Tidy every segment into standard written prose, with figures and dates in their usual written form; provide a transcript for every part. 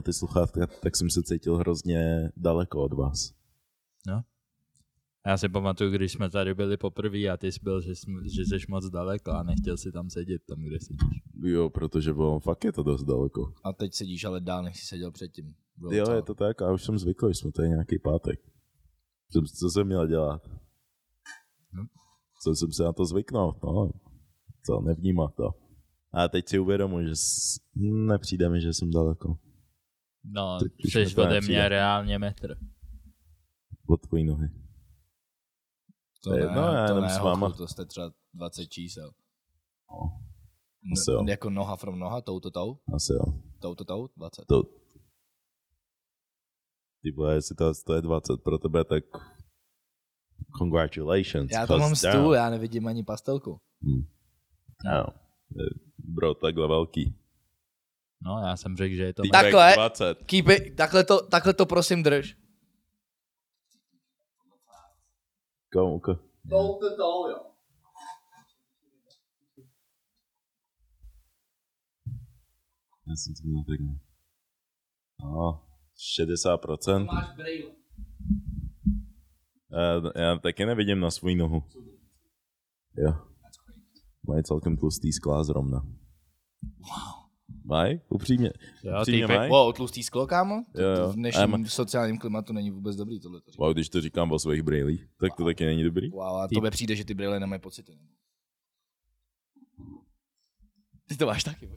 ty sluchátka, tak jsem se cítil hrozně daleko od vás. No. Já si pamatuju, když jsme tady byli poprvé a ty jsi byl, že jsi moc daleko a nechtěl si tam sedět tam, kde sedíš. Jo, protože bylo, fakt je to dost daleko. A teď sedíš ale dál, než jsi seděl předtím. Jo, je to tak a už jsem zvyklý, jsme tady nějaký pátek. Co jsem měl dělat? Co jsem se na to zvyknout, no. Co, nevnímat to. A teď si uvědomuji, že nepřijde mi, že jsem daleko. No, jsi ode mě reálně metr. Od tvojí nohy. To ne, já to ne, s váma. to jste třeba 20 čísel. Asi jo. Jako noha from noha, tou. Asi jo. Tou, 20. Ty vole, jestli to je 20 pro tebe, tak congratulations. Já to mám stůl, já nevidím ani pastelku. No. Bro, takhle velký. No, já jsem řekl, že je to... Takhle, 20. takhle to prosím drž. Komu? To, jo. Já jsem to měl takhle. No, 60%. Máš brejle. Já taky nevidím na svou nohu. Jo. Mají celkem tlustý skla zrovna. Wow. Mají? Upřímně mají? Wow, tlustý sklo, kámo? Jo. V dnešním sociálním klimatu není vůbec dobrý tohle. Wow, když to říkám o svých brýlích, tak to taky není dobrý. Wow, a tobě přijde, že ty brýle nemají pocity. Ty to máš taky.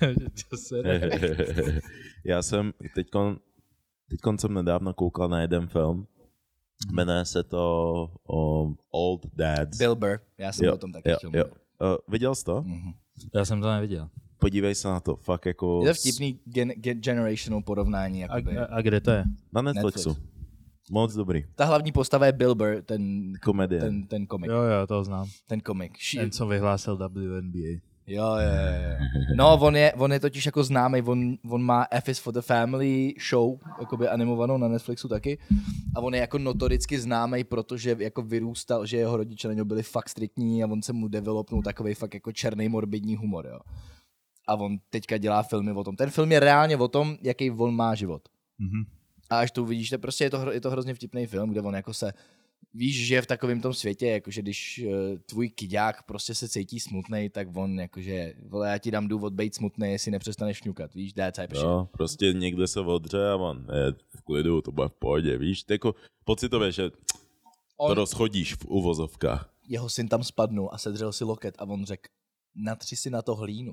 Já jsem teďkon jsem nedávno koukal na jeden film. Jmenuje se to Old Dads. Bill Burr, já jsem o tom taky chtěl. Viděl jsi to? Mm-hmm. Já jsem to neviděl. Podívej se na to, fakt jako... Je to vtipný generational porovnání. A kde to je? Na Netflixu. Moc dobrý. Ta hlavní postava je Bill Burr, ten komik. Jo, to znám. Ten komik. Ten, co vyhlásil WNBA. Jo. No, on je totiž jako známý, on má F is for the Family show, jakoby animovanou na Netflixu taky. A on je jako notoricky známý, protože jako vyrůstal, že jeho rodiče na něho byli fakt striktní a on se mu developnul takovej fakt jako černý morbidní humor, jo. A on teďka dělá filmy o tom. Ten film je reálně o tom, jaký on má život. Mm-hmm. A až to uvidíš, to prostě je to hrozně vtipný film, kde on jako se, víš, že je v takovém tom světě, jakože když tvůj kyďák prostě se cítí smutnej, tak on jakože, vole, já ti dám důvod být smutnej, jestli nepřestaneš šňukat, víš, that type shit. No, prostě někde se odře a on je v klidu, to bude v pohodě, víš, to jako pocitově, že to rozchodíš v uvozovkách. Jeho syn tam spadnul a sedřel si loket a on řekl, natři si na to hlínu.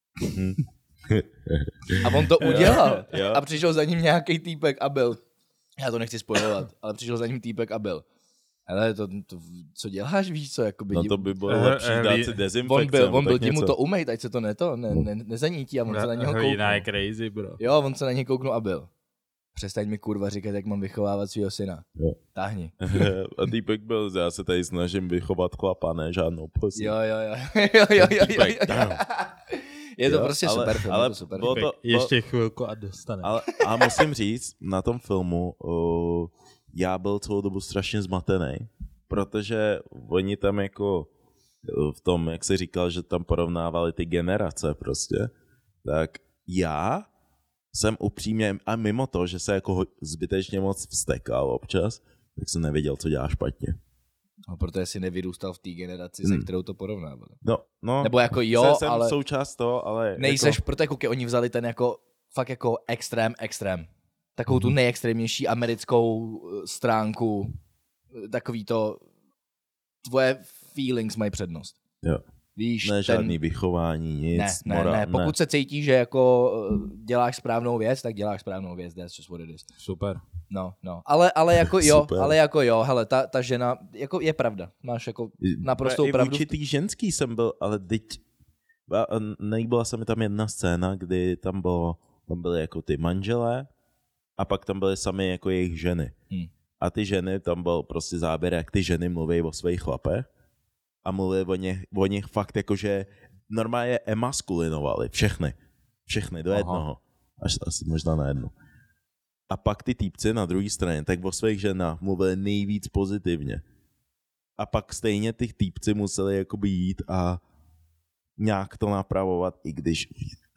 A on to udělal. Jo. A přišel za ním nějaký týpek a byl, já to nechci spojovat, ale přišel za ním týpek a byl. Ale to co děláš, víš co, jakoby... No to by bylo lepší dát si dezinfekci. On byl ti mu to umejt, ať se to nezanítí a on se na něho kouknul. Hlína je crazy, bro. Jo, on se na něj kouknul a byl. Přestaň mi kurva říkat, jak mám vychovávat svýho syna. Jo. Táhni. A týpek byl, já se tady snažím vychovat chlapa, ne žádnou pussy. Jo. Je to prostě super film. Ale super. Ještě chvilku a dostane. A musím říct, na tom filmu já byl celou dobu strašně zmatený, protože oni tam jako v tom, jak jsi říkal, že tam porovnávali ty generace prostě, tak já jsem upřímně, a mimo to, že se jako zbytečně moc vztekal občas, tak jsem nevěděl, co dělá špatně. No, protože jsi nevyrůstal v té generaci, se kterou to porovnávali. No, nebo jako jo, jsem ale... součást toho, ale... Nejseš, jako... protože kuky, oni vzali ten jako, fakt jako extrém. Takovou tu nejextrémnější americkou stránku, takový to, tvoje feelings mají přednost. Jo. Víš, ne, žádný vychování, nic. Ne. Pokud se cítíš, že jako děláš správnou věc, tak děláš správnou věc, that's just what it is. Super. No. Ale jako jo, hele, ta žena, jako je pravda, máš jako naprostou pravdu. I určitý ženský jsem byl, ale teď, nejbyla se mi tam jedna scéna, kdy tam byly jako ty manželé a pak tam byly sami jako jejich ženy. A ty ženy, tam byl prostě záběr, jak ty ženy mluví o svých chlapech a mluví o nich fakt jakože normálně emaskulinovali všechny do jednoho, až asi možná na jednu. A pak ty týpci na druhé straně, tak o svých ženách mluvili nejvíc pozitivně. A pak stejně ty týpci museli jakoby jít a nějak to napravovat, i když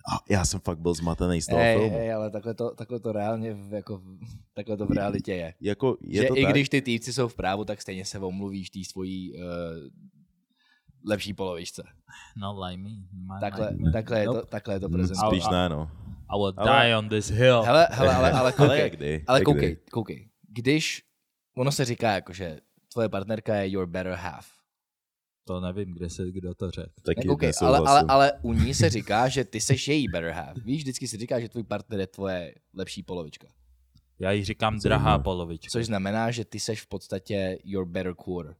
Já jsem fakt byl zmatený z toho filmu. Ale takhle to reálně, jako, takhle to v realitě je. Jako, je že to i tak? když ty týpci jsou v právu, tak stejně se omluvíš tý svojí lepší polovičce. No, like me. Takhle je to prezentované. Spíš ne, no. I will die on this hill. Hele, ale kdy? koukej. Když, ono se říká jako, že tvoje partnerka je your better half. To nevím, kdo to řekl. Taky Okay, ale u ní se říká, že ty seš její better half. Víš, vždycky se říká, že tvůj partner je tvoje lepší polovička. Já jí říkám drahá polovička. Což znamená, že ty seš v podstatě your better quarter.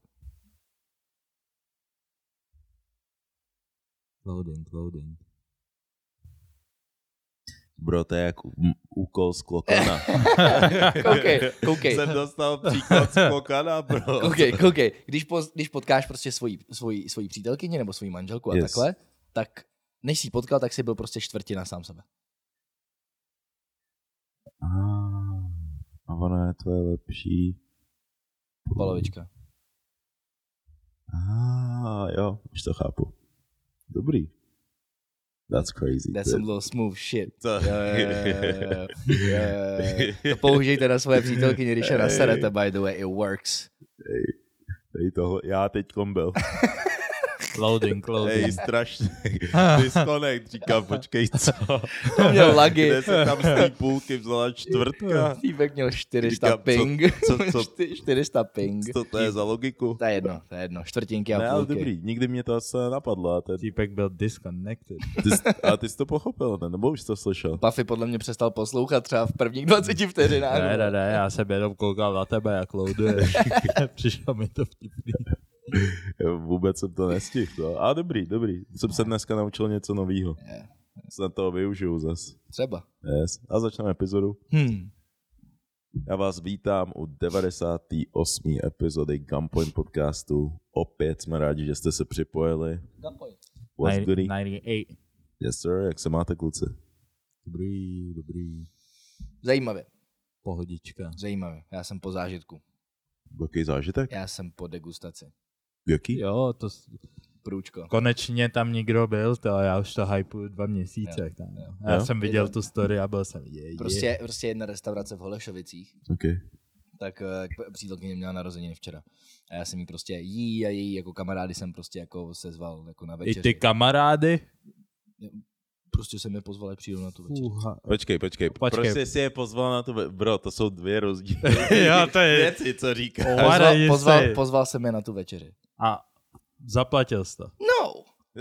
Loading. Bro, to je jak úkol z Klokana. Koukej. Jsem dostal příklad z Klokana, bro. Koukej. Když potkáš prostě svoji přítelkyni nebo svoji manželku a takhle, tak než jsi potkal, tak jsi byl prostě čtvrtina sám sebe. A ona je tvoje lepší polovička. Jo, už to chápu. Dobrý. That's crazy. That's some little smooth shit. To použijte na svoje přítelkyni, když je naserete, by the way, it works. Já teďkom byl. Loading. Hej, strašně. Disconnect, říkám, počkej, co? To měl lagy. Kde se tam z té půlky vzala čtvrtka? Týpek měl 400 ping. 400 ping. Co to je za logiku? To je jedno. Čtvrtinky a půlky. Ne, ale dobrý, nikdy mě to asi nenapadlo. Týpek byl disconnected. A ty jsi to pochopil, ne? Nebo už jsi to slyšel? Puffy podle mě přestal poslouchat třeba v prvních 20 vteřinách. Ne, já jsem jenom koukal na tebe, jak loaduješ. Přišlo mi to vtipný. Vůbec jsem to nestihl. A dobrý. Jsem se dneska naučil něco novýho. Snad toho využiju zas. Třeba. Yes. A začneme epizodu. Já vás vítám u 98. epizody Gunpoint podcastu. Opět jsme rádi, že jste se připojili. Gunpoint. What's goody? 98. Yes sir, jak se máte, kluci? Dobrý. Zajímavě. Pohodička. Zajímavě. Já jsem po zážitku. Jaký zážitek? Já jsem po degustaci. Jaký? Jo, to... Průčko. Konečně tam někdo byl, to já už to hypuju 2 měsíce. Jo. Já jsem viděl tu story a byl jsem Prostě jedna restaurace v Holešovicích. Okay. Tak přítelkyně měla narozeniny včera. A já jsem jí prostě jí a její jako kamarády jsem prostě jako sezval jako na večeři. I ty kamarády? Prostě jsem je pozval, jak přijdu na tu večeři. Počkej. Prostě si je pozval na tu večeři. Bro, to jsou dvě rozdíly. Jo, to je... věci, co říkáš. Pozval jsem je na tu večeři. A zaplatil jsi to? No.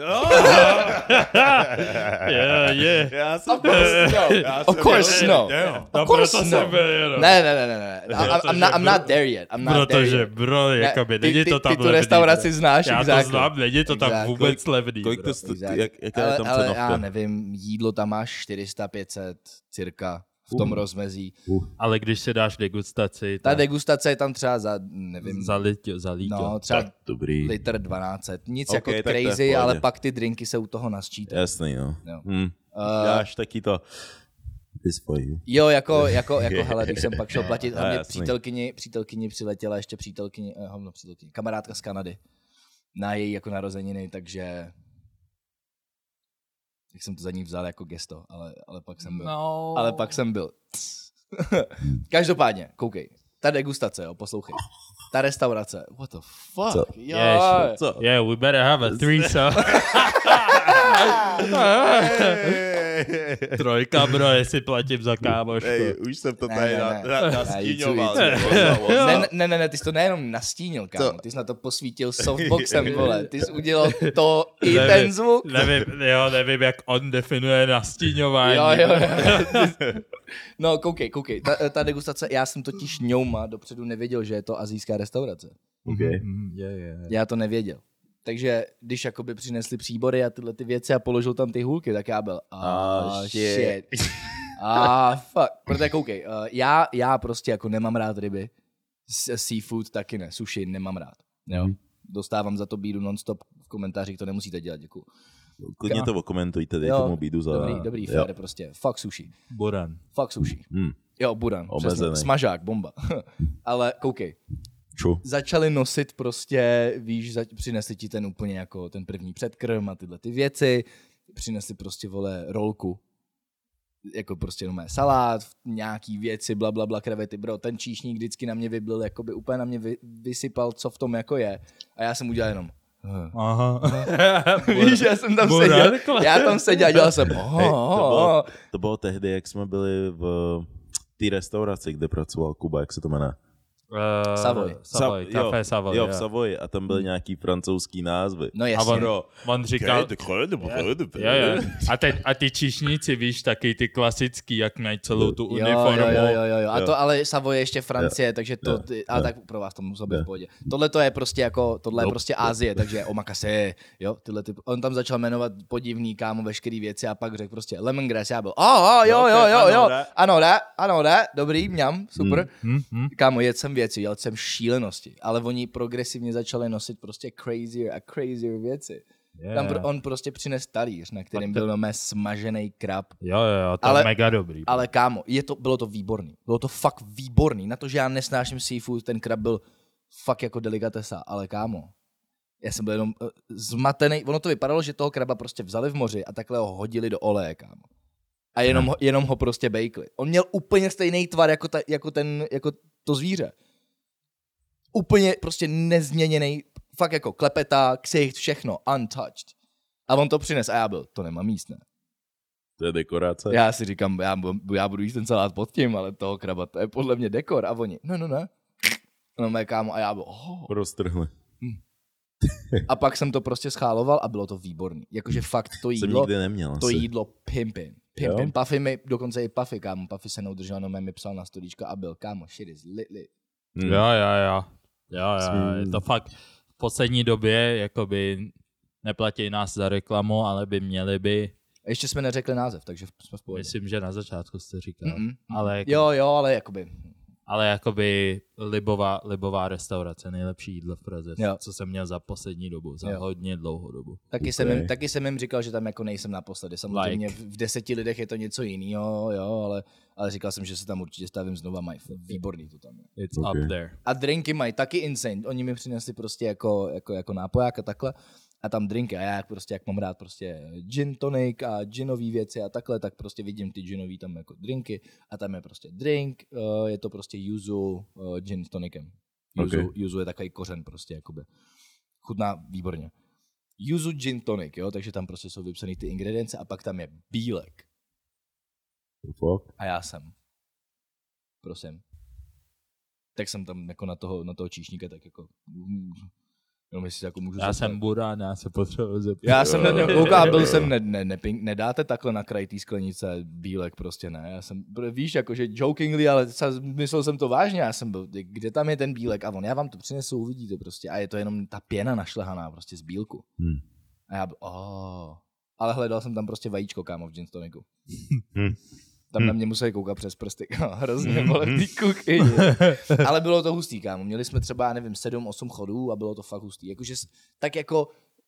Yeah. Já jsem Of course no. Of course no. Ne. I'm not there yet. Protože, bro, jakoby, není to tam levný. Ty tu restauraci znáš, já to znám, není to tam vůbec levný. Kolik jaká je tam cenovka? Já nevím, jídlo tam máš 400-500 cirka v tom rozmezí. Ale když si dáš degustaci... Ta degustace je tam třeba za, nevím... Za litio. No, třeba dobrý. litr 1200. Nic jako crazy, ale pak ty drinky se u toho nasčítají. Jasný, no. Dáš taky to... Jo, jako hele, když jsem pak šel platit, a mě přítelkyni přiletěla ještě kamarádka z Kanady na její jako narozeniny, takže tak jsem to za ní vzal jako gesto, ale pak jsem byl. No. Ale pak jsem byl. Každopádně, koukej. Ta degustace, jo, poslouchej. Ta restaurace, what the fuck? Co? Yeah, we better have a threesome. Trojka, bro, jestli platím za kámošku. Už jsem to tady nastíňoval. Ne, ty jsi to nejenom nastínil, kámo. Ty jsi na to posvítil softboxem, vole. Ty jsi udělal to i ten zvuk. Nevím, jak on definuje nastíňování. Jo. No, koukej. Ta degustace, já jsem totiž ňouma dopředu nevěděl, že je to asijská restaurace. Okay. Já to nevěděl. Takže když jakoby přinesli příbory a tyhle ty věci a položil tam ty hůlky, tak já byl shit. Fuck. Protože koukej, já prostě jako nemám rád ryby. Seafood taky ne, sushi nemám rád. Jo? Dostávám za to bídu non-stop v komentářích, to nemusíte dělat, děkuju. Klidně to okomentujte, dej tomu bídu za... Dobrý, fair, prostě. Fuck sushi. Buran. Fuck sushi. Jo, buran. Omezený. Smažák, bomba. Ale koukej. Začali nosit prostě, víš, přinesli ti ten úplně jako ten první předkrm a tyhle ty věci. přinesli prostě, vole, rolku. Jako prostě jenom salát, nějaký věci, blablabla, krevety, bro. Ten číšník vždycky na mě vyblil, jakoby úplně na mě vysypal, co v tom jako je. A já jsem udělal jenom. Aha. Víš, já tam seděl a dělal jsem. To bylo tehdy, jak jsme byli v té restauraci, kde pracoval Kuba, jak se to jmenuje? Savoy. Café Savoy. Jo, v Savoy a tam byly nějaký francouzský názvy. No jasně. A on říkal... A ty číšníci, víš, taky ty klasický, jak mají celou tu uniformu. Jo. A to ale Savoy je ještě Francie, takže to... Ale tak pro vás to muselo být v pohodě. Tohle to je prostě jako... Tohle je prostě Asie, takže omakase, jo. Tyhle ty, on tam začal jmenovat podivný, kámo, veškerý věci a pak řekl prostě lemongrass. Já byl, jo. Ano, dobrý, mňam, super. Kámo, jedl jsem šílenosti, ale oni progresivně začali nosit prostě crazier věci. Tam on prostě přines talíř, na kterém byl mé smažený krab. Jo, to je mega dobrý. Ale kámo, bylo to výborný. Bylo to fakt výborný. Na to, že já nesnáším seafood, ten krab byl fakt jako delikatesa, ale kámo, já jsem byl jenom zmatený. Ono to vypadalo, že toho kraba prostě vzali v moři a takhle ho hodili do oleje, kámo. A jenom ho prostě bejkli. On měl úplně stejný tvar jako to zvíře. Úplně prostě nezměněný, fakt jako klepeta, ksicht, všechno, untouched. A on to přines a já byl, to nemám jíst, ne? To je dekorace. Já si říkám, já budu jíst ten salát pod tím, ale toho kraba, to je podle mě dekor. A oni, ne. No mé kámo, a já byl, Roztrhli. A pak jsem to prostě scháloval a bylo to výborný. Jakože fakt to jídlo, jsem nikdy neměl, to jídlo pimpin. Puffy mi, dokonce i Puffy, kámo, Puffy se neudržel, no mi psal na stolíčko a byl, kámo, shit is lit. Jo, je to fakt v poslední době, jakoby neplatí nás za reklamu, ale by měli by... Ještě jsme neřekli název, takže jsme v pohodě. Myslím, že na začátku jste říkal. Ale jako... Jo, ale jakoby... Ale jakoby libová restaurace, nejlepší jídlo v Praze, co jsem měl za poslední dobu, za hodně dlouhou dobu. Taky jsem jim říkal, že tam jako nejsem naposledy. Samozřejmě v 10 lidech je to něco jiného, jo, ale říkal jsem, že se tam určitě stavím znova, mají výborný to tam je. It's up there. A drinky mají taky insane. Oni mi přinesli prostě jako nápoják a takhle. A tam drinky a já prostě, jak mám rád prostě gin tonic a ginový věci a takhle, tak prostě vidím ty ginový tam jako drinky a tam je prostě drink, je to prostě yuzu gin s tonicem. Yuzu je takový kořen prostě, jakoby. Chutná výborně. Yuzu gin tonic, jo, takže tam prostě jsou vypsaný ty ingredience a pak tam je bílek. A já jsem. Prosím. Tak jsem tam jako na toho číšníka tak jako... Jako já jsem burán, já se potřebuji zeptat. Já jsem na něm koukal, byl jsem, nedáte takhle na kraj té sklenice bílek, prostě ne. Já jsem, víš, jakože jokingly, ale myslel jsem to vážně, já jsem byl, kde tam je ten bílek? A on, já vám to přinesu, uvidíte prostě. A je to jenom ta pěna našlehaná prostě z bílku. A já byl, ale hledal jsem tam prostě vajíčko, kámo, v gin tonicu. Tam na mě museli koukat přes prsty. Hrozně bolestný kuchyni. Ale bylo to hustý, kámo. Měli jsme třeba, nevím, 7-8 chodů a bylo to fakt hustý. Jakože tak jako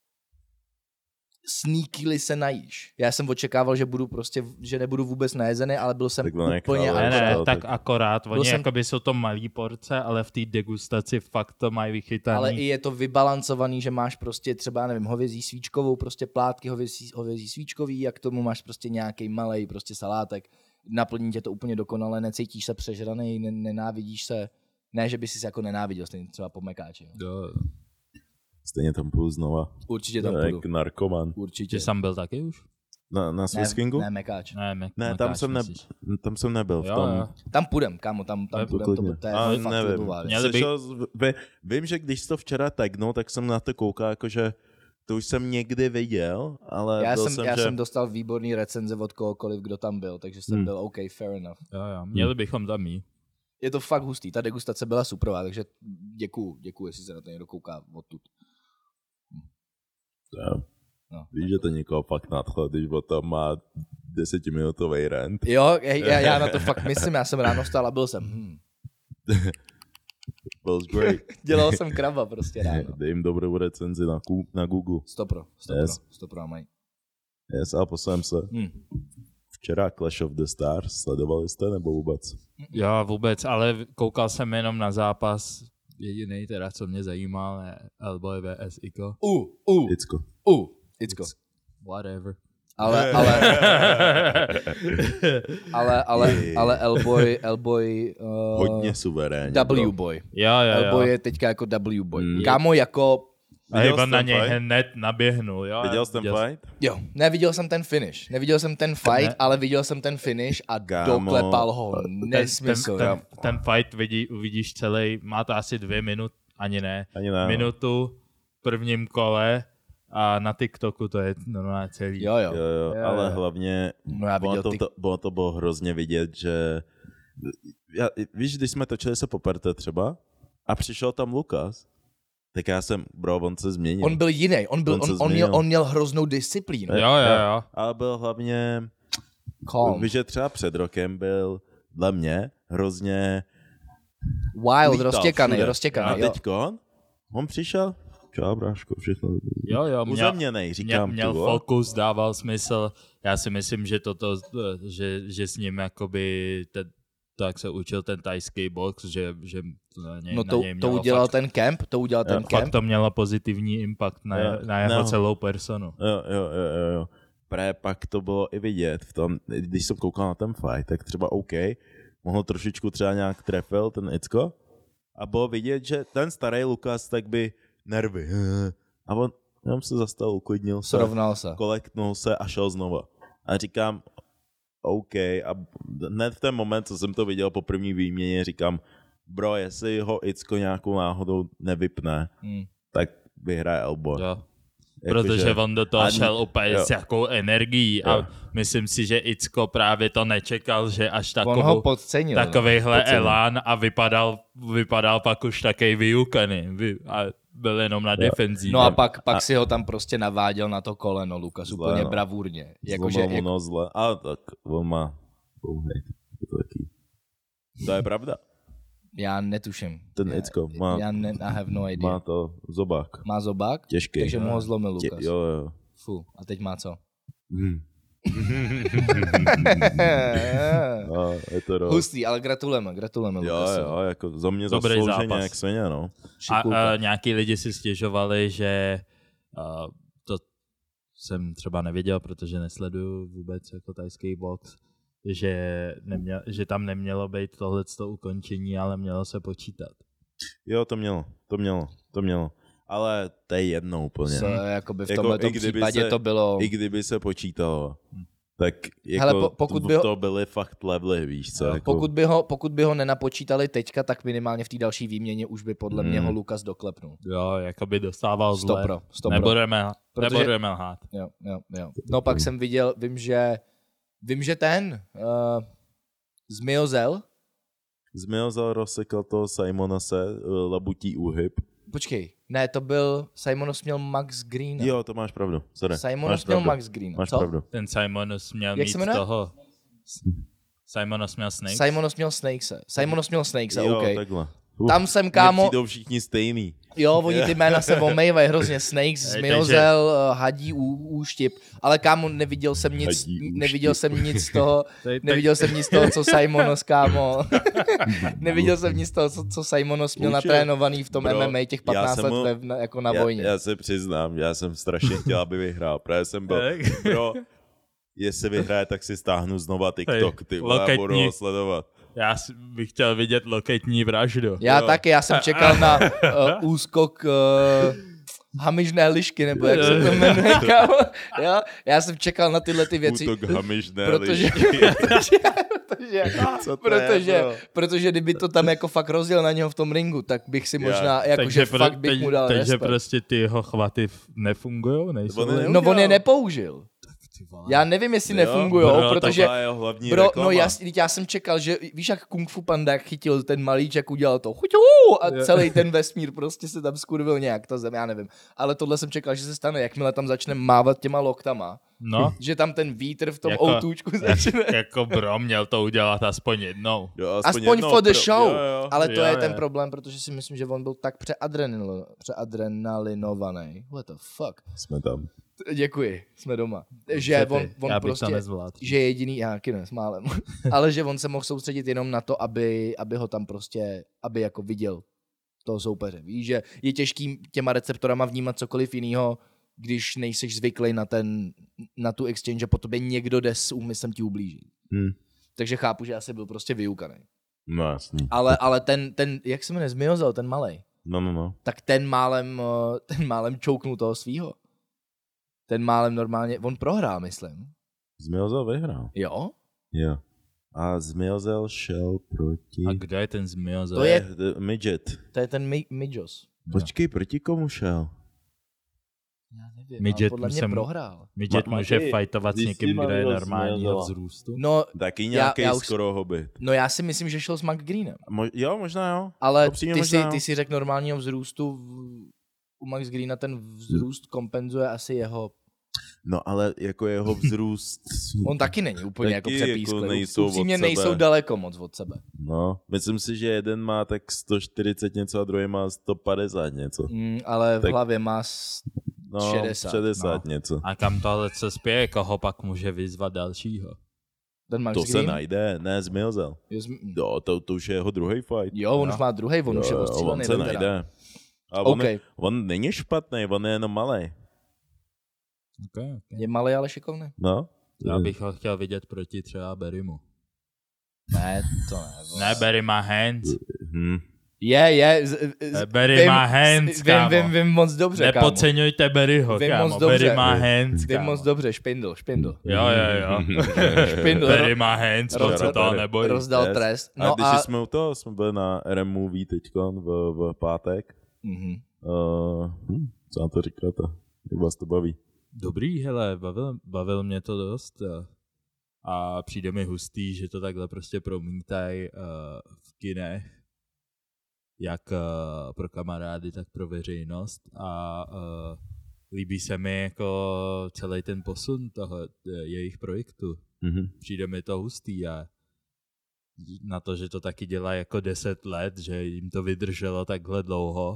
sneakily se najíš. Já jsem očekával, že nebudu vůbec najezený, ale byl jsem úplně... Tak akorát. Oni jakoby jsou to malý porce, ale v té degustaci fakt to mají vychytaný. Ale i je to vybalancovaný, že máš prostě třeba, nevím, hovězí svíčkovou, prostě plátky hovězí svíčkový, jak tomu máš prostě nějaký malej prostě salátek. Naplní tě to úplně dokonale, necítíš se přežranej, nenávidíš se. Ne, že by si se jako nenáviděl, stejně třeba po mekáči. Stejně tam půjdu znova. Určitě tam půjdu. Jak narkoman. Určitě. Jsi tam byl taky už? Na Swiss Kingu? Ne, mekáč. Ne, tam jsem nebyl. V tom... Tam půjdem, kámo, tam půjdem, to je fakt libová. Vím, že když jsi to včera tagnul, tak jsem na to koukal, jakože to už jsem někdy viděl, ale já jsem dostal výborný recenze od kohokoliv, kdo tam byl, takže jsem byl OK, fair enough. Jo, měli bychom tam jít. Je to fakt hustý, ta degustace byla superová, takže děkuju, jestli se na to někdo kouká odtud. No, víš, že to někoho fakt nadchlo, když tam má 10-minutový rant. Jo, já na to fakt myslím, já jsem ráno vstal a byl jsem. Was great. Dělal jsem kraba prostě ráno. Dej jim dobrou recenzi na Google. 100% mají. Yes, a poslám se. Včera Clash of the Stars, sledovali jste nebo vůbec? Jo, vůbec, ale koukal jsem jenom na zápas. Jediný teda, co mě zajímal, je L-Boy vs. Iko. Icko. Icko. Whatever. Ale L-Boy Hodně suverénně. W-Boy. Jo. L-Boy je teďka jako W-Boy. Kámo, jako... A Ivan na něj hned naběhnul, jo. Viděl jsi ten fight? Jo, neviděl jsem ten finish. Neviděl jsem ten fight, ale viděl jsem ten finish a doklepal ho. Nesmysl. Ten fight uvidíš celý, má to asi 2 minuty, ani ne. Minutu v prvním kole a na TikToku to je normálně celý. Jo. Ale hlavně to bylo hrozně vidět, že víš, když jsme točili se poperte třeba a přišel tam Lukas, tak já jsem, on se změnil. On byl jiný, on měl hroznou disciplínu. Jo. Ale byl hlavně, víš, že třeba před rokem byl dle mě hrozně wild, roztěkaný. A teďko on přišel, čau bráško, všechno dobrý. Jo, uzemněnej, říkám. Měl fokus, dával smysl. Já si myslím, že že s ním jakoby tak se učil ten tajský box, že na něj mělo to udělal fakt, ten camp, fakt to mělo pozitivní impact na jeho celou personu. Jo. Pak to bylo i vidět v tom, když jsem koukal na ten fight, tak třeba OK, mohl trošičku třeba nějak trefil ten Icko a bylo vidět, že ten starý Lukas tak by nervy. A on jenom se zastal, uklidnil se, srovnal se, kolektnul se a šel znova. A říkám, OK, a hned v ten moment, co jsem to viděl po první výměně, říkám, bro, jestli ho Icko nějakou náhodou nevypne, tak vyhraje L-Boy. Protože on do toho šel úplně s jakou energií a myslím si, že Icko právě to nečekal, že až takovejhle elán a vypadal pak už takej vyukaný a byl jenom na defenzí. No a pak si ho tam prostě naváděl na to koleno, Lukas, úplně bravurně. Zlomil mu zle, ale tak on má to je pravda. Já netuším. Ten Icko má, I have no idea. Má to zobák. Má zobák? Těžký. Takže mu ho zlomil Lukas. Jo. Fu, a teď má co? No, je to hustý, ale gratulujeme Lukasu. Jo, jako za mě zaslouženě jak svině, no. A nějaký lidi si stěžovali, že to jsem třeba nevěděl, protože nesleduju vůbec jako tajský box, že tam nemělo být tohleto ukončení, ale mělo se počítat. Jo, to mělo. Ale to je jedno úplně. Jakoby v tomhletom případě to bylo... I kdyby se počítalo, tak jako hele, pokud by to byly fakt levely, víš co. Jako... Pokud by ho nenapočítali teďka, tak minimálně v té další výměně už by podle mě ho Lukas doklepnul. Jo, jako by dostával zle. 100%. Nebudeme lhát. Jo. No pak jsem viděl, vím, že ten Zmiozel rozsekl toho Simonase, labutí úhyb. Počkej, ne, to byl, Simonos měl Max Green. Jo, to máš pravdu, sorry. Simonos měl Max Green. Máš co? pravdu. Ten Simonos měl jak mít toho... Simonos měl Snakes? Simonos měl Snakes, jo, OK. Takhle. Tam jsem, kámo... Přijdou všichni stejný. Jo, oni ty jména se omejvají hrozně. Snakes, Zmiozel, Hadí, Úštip. Ale kámo, neviděl jsem nic z toho, co Simonos, kámo. Neviděl jsem nic z toho, co Simonos měl natrénovaný v tom MMA těch 15 let jako na vojně. Já se přiznám, já jsem strašně chtěl, aby vyhrál. Právě jsem byl, bro, jestli vyhraje, tak si stáhnu znova TikTok, ty vole, budu ho sledovat. Já bych chtěl vidět loketní vraždu. Já jsem čekal na úskok hamižné lišky, nebo jak se to jmenuje, kámo. Já jsem čekal na tyhle ty věci. Útok hamižné lišky. Protože kdyby to tam jako fakt rozjel na něho v tom ringu, tak bych si možná, jakože fakt bych mu dal respekt. Takže prostě ty jeho chvaty nefungujou? No on je nepoužil. Já nevím, jestli nefungujou, protože... No já jsem čekal, že víš, jak Kung Fu Panda chytil ten malíček, udělal to a celý ten vesmír prostě se tam skurvil nějak, ta zem, já nevím. Ale tohle jsem čekal, že se stane, jakmile tam začne mávat těma loktama. No. Že tam ten vítr v tom outůčku začne. Jako bro, měl to udělat aspoň jednou. Jo, aspoň for the show. Jo. Ale to je ten problém, protože si myslím, že on byl tak přeadrenalinovaný. What the fuck? Jsme tam. Děkuji, jsme doma. Že on prostě, že jediný, já kines, málem, ale že on se mohl soustředit jenom na to, aby ho tam prostě, aby jako viděl toho soupeře. Víš, že je těžký těma receptorama vnímat cokoliv jinýho, když nejseš zvyklý na tu exchange a po tobě někdo jde s úmyslem ti ublížit. Takže chápu, že asi byl prostě vyukaný. No jasný. Ale ten jak se jmenuje, Zmiozel, ten malej. No. Tak ten málem čouknul toho svýho. Ten málem normálně, on prohrál, myslím. Zmiozel vyhrál. Jo? Jo. A Zmiozel šel proti... A kdo je ten Zmiozel? To je Midget. To je ten Midgos. Počkej, proti komu šel? Já nevím, Midget podle mě prohrál. Midget může fightovat s někým, kdo je normálního vzrůstu. No, taky nějaký skoro hobbit. No já si myslím, že šel s McGreenem. Jo, možná jo. Ale ty si řekl normálního vzrůstu, u Max Greena ten vzrůst kompenzuje asi jeho... No ale jako jeho vzrůst... On taky není úplně jako přepísklý. Upřímně nejsou daleko moc od sebe. No, myslím si, že jeden má tak 140 něco a druhý má 150 něco. Ale v hlavě má 60 něco. A kam tohle se spěje, koho pak může vyzvat dalšího? To se najde, ne Zmiozel. Jo, to už je jeho druhý fight. Jo, on už má druhý, on už je ostřílený. On se najde. A on není špatný, on je jenom malý. Okay. Je malý, ale šikovný. No. Já bych ho chtěl vidět proti třeba Barrymu. Ne, to ne. Ne, Barry má hands. Barry má hands, kámo. Vím moc dobře, kámo. Nepodceňujte Barryho, kámo. Barry má hands, kámo. Vím moc dobře, špindl. Jo. Špindl. Barry má hands, moc se toho neboj. Rozdal trest. No a když jsme u toho, jsme byli na RM Movie teďkon v pátek. Co vám to říkáte? Jak vás to baví? Dobrý, hele, bavil mě to dost a přijde mi hustý, že to takhle prostě promítají v kinech, jak pro kamarády, tak pro veřejnost a líbí se mi jako celý ten posun toho jejich projektu. Přijde mi to hustý a na to, že to taky dělá jako 10 let, že jim to vydrželo takhle dlouho.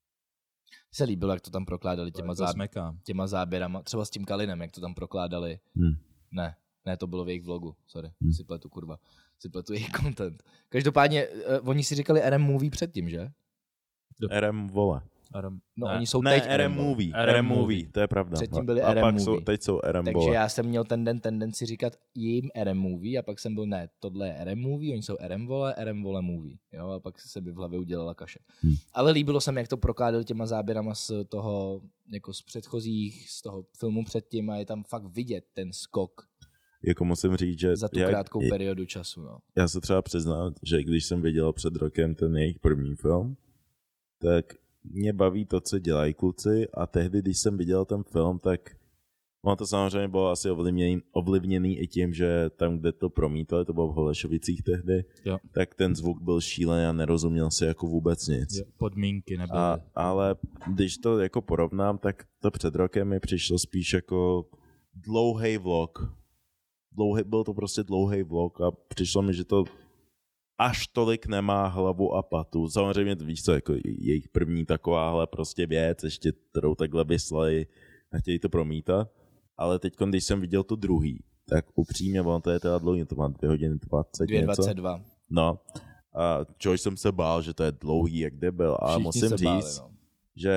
Se líbilo, jak to tam prokládali těma záběrama, třeba s tím Kalinem, jak to tam prokládali. Ne, to bylo v jejich vlogu, sorry, si pletu jejich content. Každopádně, oni si říkali RM Movie předtím, že? RM Vole. Oni jsou teď RM Movie, to je pravda. Předtím byli RM Movie. Teď jsou RM Takže Vole. já jsem měl tendenci říkat jim RM Movie a pak jsem byl, ne, tohle je RM Movie, oni jsou RM Vole Movie. Jo, a pak se mi v hlavě udělala kaše. Ale líbilo se mi, jak to prokládali těma záběrama z toho, jako z předchozích, z toho filmu předtím a je tam fakt vidět ten skok. Jako musím říct, že... Za tu krátkou periodu času, no. Já se třeba přiznám, že když jsem viděl před rokem ten jejich první film, tak mě baví to, co dělají kluci a tehdy, když jsem viděl ten film, tak ono to samozřejmě bylo asi ovlivněný i tím, že tam, kde to promítali, to bylo v Holešovicích tehdy, tak ten zvuk byl šílený a nerozuměl si jako vůbec nic. Podmínky nebyly. Ale když to jako porovnám, tak to před rokem mi přišlo spíš jako dlouhý vlog. Byl to prostě dlouhý vlog a přišlo mi, že to až tolik nemá hlavu a patu. Samozřejmě víš co, jako jejich první takováhle prostě věc, ještě kterou takhle vyslali a chtějí to promítat. Ale teď, když jsem viděl to druhý, tak upřímně, on to je teda dlouhý, to má 2 hodiny 20 2:22. No, a čehož jsem se bál, že to je dlouhý, jak debil. A musím říct, že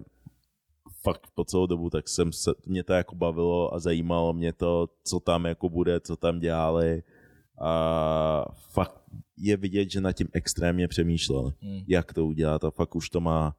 fakt po celou dobu, tak mě to jako bavilo a zajímalo mě to, co tam jako bude, co tam dělali. A fakt je vidět, že nad tím extrémně přemýšleli, jak to udělat a fakt už to má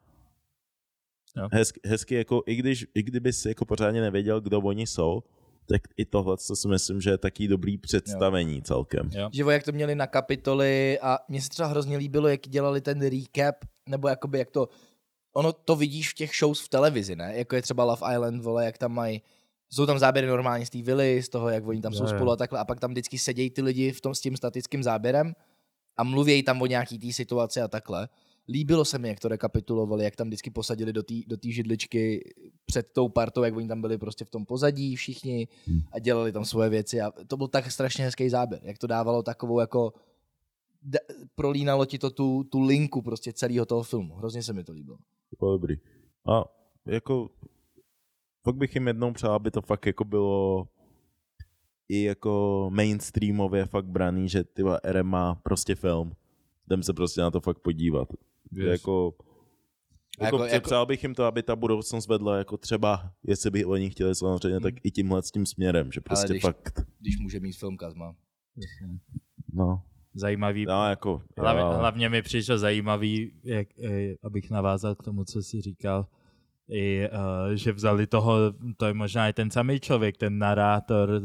hezky jako, i kdyby si jako pořádně nevěděl, kdo oni jsou, tak i tohle si myslím, že je taky dobrý představení celkem. Že jak to měli na kapitoly a mně se třeba hrozně líbilo, jak dělali ten recap, nebo jakoby jak to, ono to vidíš v těch shows v televizi, ne? Jako je třeba Love Island, vole, jak tam mají, jsou tam záběry normálně z té vily, z toho, jak oni tam jsou spolu a takhle a pak tam vždycky sedějí ty lidi s tím statickým záběrem a mluvějí tam o nějaký té situaci a takhle. Líbilo se mi, jak to rekapitulovali, jak tam vždycky posadili do té židličky před tou partou, jak oni tam byli prostě v tom pozadí všichni a dělali tam svoje věci a to byl tak strašně hezký záběr, jak to dávalo takovou jako prolínalo ti to tu linku prostě celého toho filmu. Hrozně se mi to líbilo. To bylo dobrý. A jako fakt bych jim jednou přál, aby to fakt jako bylo i jako mainstreamově fakt braný, že tyva RM má prostě film. Jdem se prostě na to fakt podívat. Jako Přál bych jim to, aby ta budoucnost vedla jako třeba, jestli by oni chtěli samozřejmě, tak i tímhle s tím směrem, že prostě fakt. Když může mít film Kazma. No. Zajímavý. No, jako, hlavně mi přišlo zajímavý, abych navázal k tomu, co jsi říkal, že vzali to je možná i ten samý člověk, ten narátor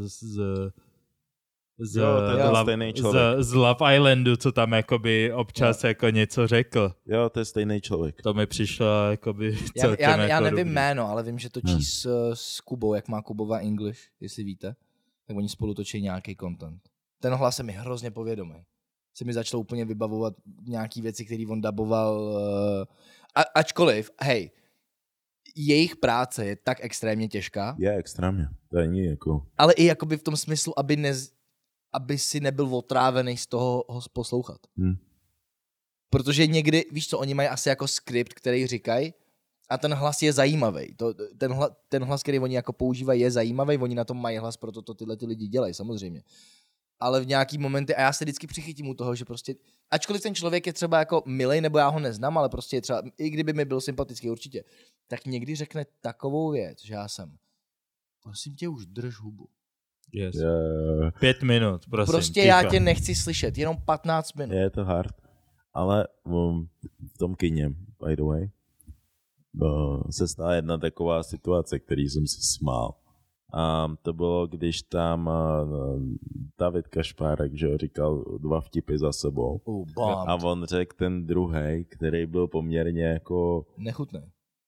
z Love Islandu, co tam jakoby občas jako něco řekl. Jo, to je stejný člověk. To mi přišlo jakoby celkem já jako nevím dobrý. jméno, ale vím, že točí s Kubou, jak má Kubova English, jestli víte. Tak oni spolu točí nějaký content. Ten hlas se mi hrozně povědomý. Se mi začalo úplně vybavovat nějaký věci, které on daboval. Ačkoliv, hej, jejich práce je tak extrémně těžká. Je extrémně, to není jako. Ale i jakoby v tom smyslu, aby si nebyl otrávený z toho ho poslouchat. Protože někdy, víš co, oni mají asi jako skript, který říkají, a ten hlas je zajímavý. Ten hlas, který oni jako používají, je zajímavý, oni na tom mají hlas, proto to tyhle ty lidi dělají, samozřejmě. Ale v nějaký momenty, a já se vždycky přichytím u toho, že prostě, ačkoliv ten člověk je třeba jako milej, nebo já ho neznám, ale prostě je třeba, i kdyby mi byl sympatický určitě, tak někdy řekne takovou věc, že já jsem, prosím tě, už drž hubu. Yes. 5 minut, prosím. Prostě já tě nechci slyšet, jenom 15 minut. Je to hard. Ale v tom kině, by the way, se stala jedna taková situace, který jsem se smál. A to bylo, když tam David Kašpárek, že říkal 2 vtipy za sebou. A on řekl ten druhej, který byl poměrně jako... Nechutný.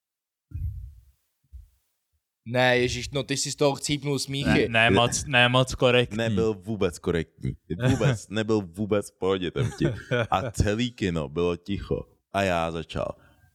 Ne, ježiš, no ty si z toho chcípnul smíchy. Ne moc korektní. Nebyl vůbec korektní. Nebyl vůbec v pohodě ten vtip. A celý kino bylo ticho. A já začal.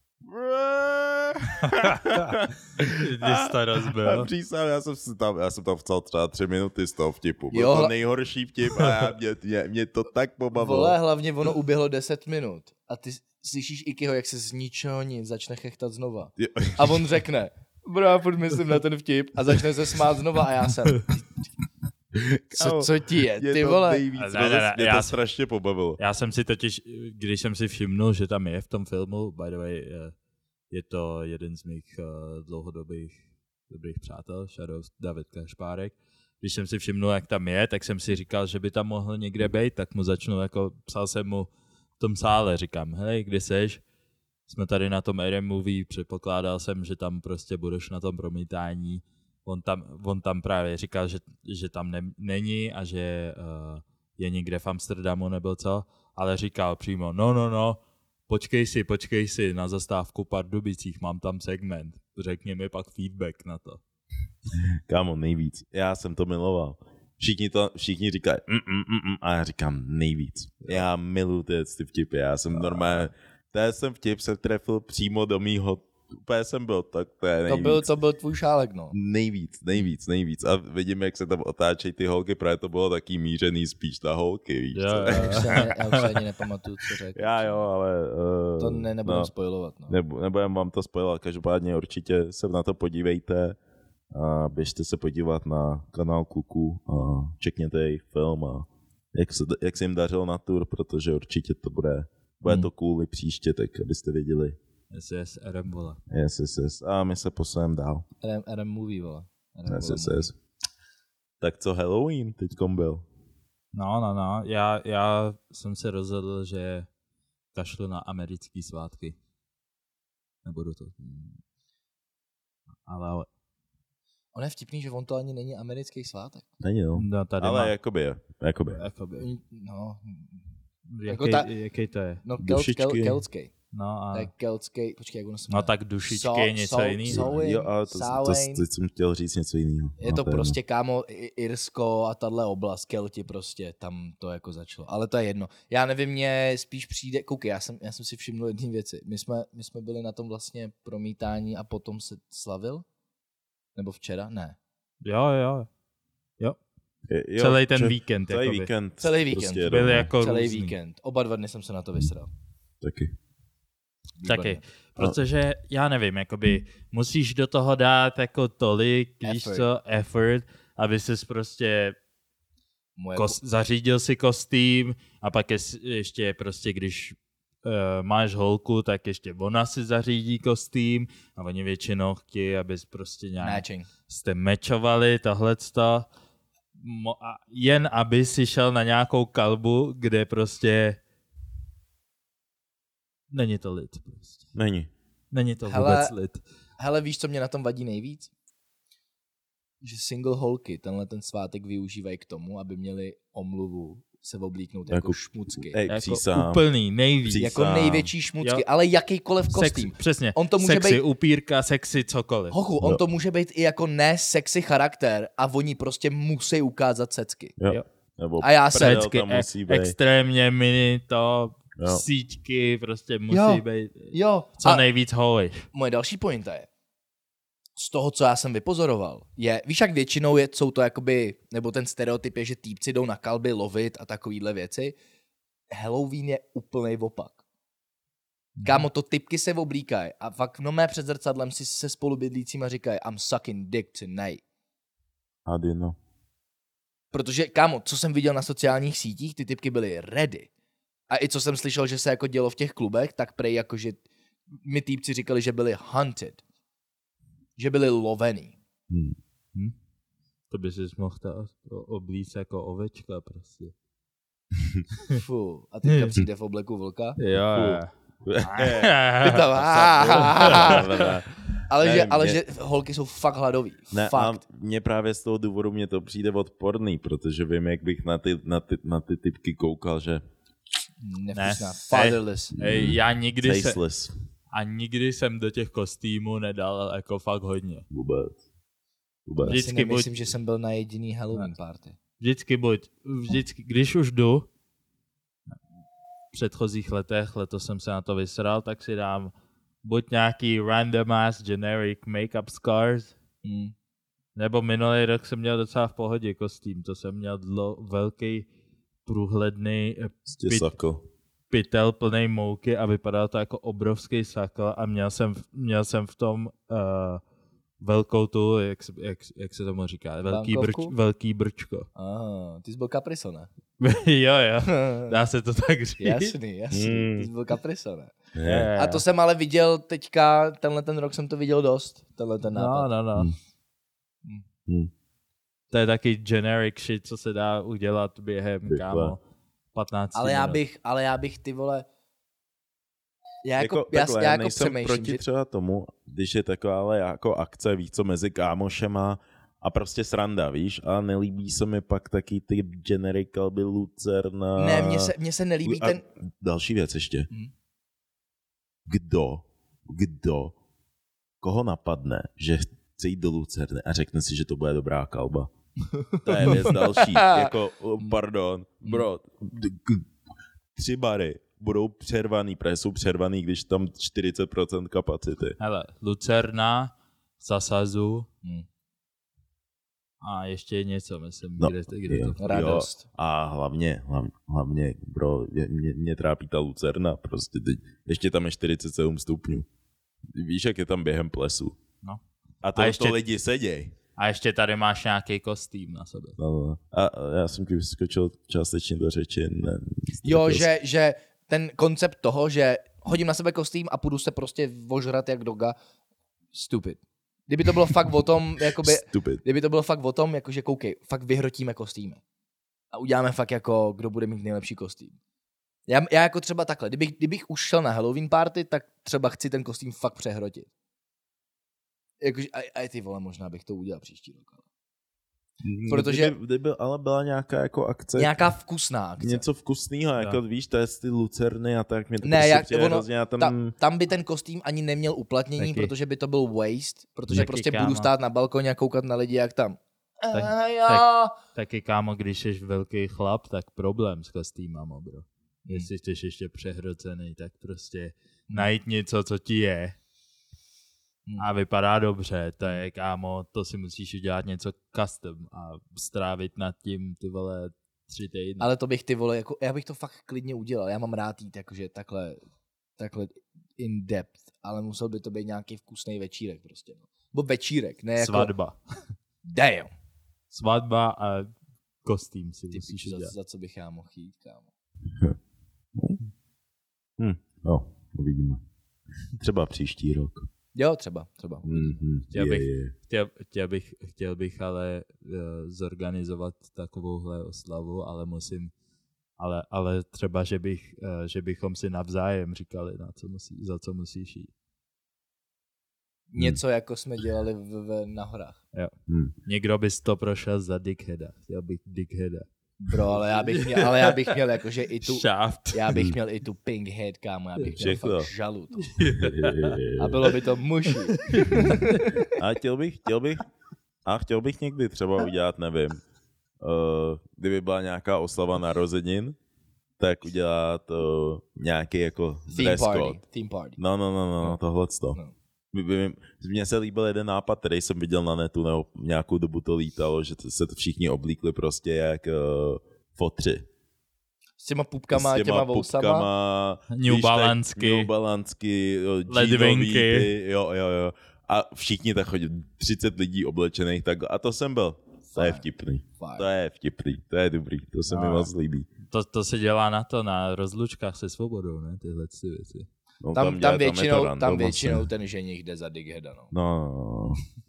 Já jsem tam vcal třeba 3 minuty z toho vtipu. Byl to nejhorší vtip a mě to tak pobavilo. Vole, hlavně ono uběhlo 10 minut. A ty slyšíš Ikyho, jak se z ničeho nic začne chechtat znova. A on řekne, já furt myslím na ten vtip a začne se smát znova a já jsem... Co ti je, ty vole? Mě to strašně pobavilo. Já jsem si totiž, když jsem si všimnul, že tam je v tom filmu, by the way, je to jeden z mých dlouhodobých dobrých přátel, Shadows David Kašpárek. Když jsem si všimnul, jak tam je, tak jsem si říkal, že by tam mohl někde být, tak mu začnu, jako psal jsem mu v tom sále, říkám, hej, kde seš? Jsme tady na tom RM Movie, předpokládal jsem, že tam prostě budeš na tom promítání. On tam právě říkal, že tam není a že je někde v Amsterdamu nebo co, ale říkal přímo, no, počkej si na zastávku Pardubicích, mám tam segment, řekni mi pak feedback na to. Kámo, nejvíc, já jsem to miloval. Všichni říkají a já říkám nejvíc. Já miluji ty vtipy, já jsem normálně, ten vtip se trefil přímo do mýho, úplně jsem byl, tak to je nejvíc. To byl tvůj šálek, no. Nejvíc. A vidím, jak se tam otáčejí ty holky, právě to bylo taky mířený spíš na holky, víš co? Já už ani nepamatuju, co řekl. Já jo, ale... to nebudem spoilovat, no. Nebudem vám to spoilovat, každopádně určitě se na to podívejte. A běžte se podívat na kanál Kuku a čekněte jejich film a jak se jim dařilo na tour, protože určitě to bude to cool i příště, tak abyste věděli. Yes, RM, vole. Yes. A my se posuneme dál. RM Movie, vole. Yes. Tak co Halloween teďkom byl? No. Já jsem se rozhodl, že kašlu na americký svátky. Nebudu to. Ale on je vtipný, že on to ani není americký svátek. Není, no. Ale jakoby je. No. Jaký to je? No, keltský. No a... To je keltský, počkej, jak ono se jmenuje. No tak dušičky je něco jiného. Jo, ale teď jsem chtěl říct něco jiného. Je to prostě, kámo, Irsko a tahle oblast, Kelti prostě, tam to jako začalo. Ale to je jedno. Já nevím, mně spíš přijde, koukej, já jsem si všimnul jedné věci. My jsme byli na tom vlastně promítání a potom se slavil? Nebo včera? Ne. Jo. Celý ten víkend. Celý víkend. Prostě byl jako celý různý. Víkend. Oba 2 dny jsem se na to vysral. Taky. Protože já nevím, jakoby musíš do toho dát jako tolik, víš co, effort, aby ses prostě zařídil si kostým a pak ještě prostě, když máš holku, tak ještě ona si zařídí kostým a oni většinou chtějí, abys prostě nějak jste mečovali tohleto. Jen aby si šel na nějakou kalbu, kde prostě není to lid. Prostě. Není to vůbec lid. Hele, víš, co mě na tom vadí nejvíc? Že single holky tenhle ten svátek využívají k tomu, aby měli omluvu se oblíknout jako šmucky. Jako úplný, nejvíc. Jako největší šmucky, ale jakýkoliv kostým. Přesně, on to může sexy být... upírka, sexy cokoliv. Hochu, on to může být i jako nesexy charakter a oni prostě musí ukázat secky. Jo. A já se... Secky, extrémně mini to... síťky prostě musí být co nejvíc holy. Moje další pointa je, z toho, co já jsem vypozoroval, je, víš, jak většinou jsou to jakoby, nebo ten stereotyp je, že týpci jdou na kalby lovit a takovýhle věci. Halloween je úplnej opak. Kámo, to typky se oblíkají a fakt mé před zrcadlem si se spolubydlícíma říkají I'm sucking dick tonight. Adino. Protože, kámo, co jsem viděl na sociálních sítích, ty typky byly ready. A i co jsem slyšel, že se jako dělo v těch klubech, tak prej jako, že mi týpci říkali, že byli hunted. Že byli lovený. To by si mohl oblíct jako ovečka prostě. Fu, a teďka přijde v obleku vlka? Jo. Ale že holky jsou fakt hladový. Ne, fakt. A mně právě z toho důvodu mě to přijde odporný, protože vím, jak bych na ty typky koukal, že nefusná. Fatherless. Já nikdy jsem do těch kostýmů nedal jako fakt hodně. Vůbec. Vždycky myslím, že jsem byl na jediný Halloween party. Vždycky, když už jdu, v předchozích letech, letos jsem se na to vysral, tak si dám buď nějaký random ass generic make-up scars, nebo minulý rok jsem měl docela v pohodě kostým, to jsem měl velký průhledný pytel plnej mouky a vypadalo to jako obrovský sakl a měl jsem v tom velkou tu, jak se tomu říká, velký brčko. Ty jsi byl Capriso, ne? jo, dá se to tak říct. Jasný, ty jsi byl Capriso, ne? Yeah. A to jsem ale viděl teďka, tenhle ten rok jsem to viděl dost, tenhle ten nápad. No. To je taky generic shit, co se dá udělat během, kámo, 15 minut. Ale já bych ty vole... Já nejsem proti třeba tomu, když je taková ale jako akce, víš co, mezi kámošema a prostě sranda, víš, a nelíbí se mi pak taky ty generic kalby Lucerna. Ne, mně se nelíbí ten... Další věc ještě. Koho napadne, že chce jít do Lucerny a řekne si, že to bude dobrá kalba? To je věc další. Jako, pardon, bro, 3 bary budou přervaný, protože jsou přervaný, když tam 40% kapacity. Hele, Lucerna, Sasazu a ještě něco, myslím, kde to... Radost. A hlavně, bro, mě trápí ta Lucerna, prostě teď, ještě tam je 47 stupňů. Víš, jak je tam během plesu. No. A ještě lidi seděj. A ještě tady máš nějaký kostým na sebe. No. A já jsem ti vyskočil částečně do řeči. Jo, že ten koncept toho, že hodím na sebe kostým a půjdu se prostě vožrat jak doga, stupid. Kdyby to bylo fakt o tom, jakože koukej, fakt vyhrotíme kostýmy. A uděláme fakt jako, kdo bude mít nejlepší kostým. Já jako třeba takhle, kdybych už šel na Halloween party, tak třeba chci ten kostým fakt přehrotit. Jakože, a ty vole, možná bych to udělal příští rok. Protože... Kdyby ale byla nějaká jako akce. Nějaká vkusná akce. Něco vkusného, jako víš, to je ty Lucerny a tak. Mě to tam by ten kostým ani neměl uplatnění, taky. Protože by to byl waste, protože taky, prostě budu stát na balkoně a koukat na lidi, jak tam. Taky kámo, když jsi velký chlap, tak problém s kostýmama, bro. Jestli jsi ještě přehrocený, tak prostě najít něco, co ti je. A vypadá dobře, to je, kámo, to si musíš udělat něco custom a strávit nad tím, ty vole, 3 týdny. Ale to bych, ty vole, jako, já bych to fakt klidně udělal, já mám rád jít, jakože takhle in depth, ale musel by to být nějaký vkusný večírek prostě, no. Bo večírek, ne jako... Svatba. Damn. Svatba a kostým si musíš udělat. Za co bych já mohl jít, kámo. No, uvidíme. Třeba příští rok. Jo, třeba. Chtěl bych ale zorganizovat takovouhle oslavu, ale ale třeba, že bychom si navzájem říkali, za co musíš jít. Něco jako jsme dělali na horách. Jo. Někdo bys to prošel za dickheada. Chtěl bych dickheada. Bro, ale já bych měl jakože i tu... Shaft. Já bych měl i tu pink head, kámo. Já bych měl fakt žalu. A bylo by to muši. A chtěl bych někdy třeba udělat, nevím, kdyby byla nějaká oslava narozenin, tak udělat nějaký jako dress code. Theme party. No, tohleto. No. Mně se líbil jeden nápad, který jsem viděl na netu, nebo nějakou dobu to lítalo, že se to všichni oblíkli prostě jak fotři. S těma pupkama a těma vousama. New Balanceky, ledvinky. Jo. A všichni tak chodí, 30 lidí oblečených takhle. A to jsem byl. To je vtipný. To je dobrý, to se mi moc líbí. To se dělá na rozlučkách se svobodou, ne? Tyhle věci. No, tam většinou ten ženich jde za dickheada, no. No.